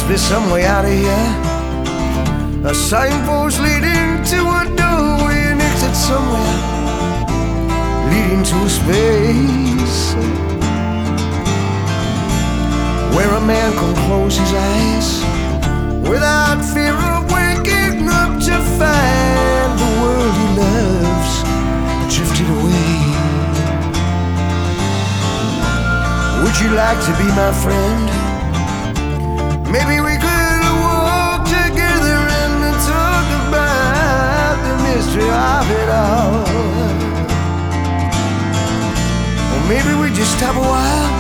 be some way out of here. A signpost leading to a doorway, an exit somewhere leading to a space where a man can close his eyes without fear of waking up to find the world he loves drifted away. Would you like to be my friend? Maybe we could walk together and talk about the mystery of it all. Or maybe we just stop a while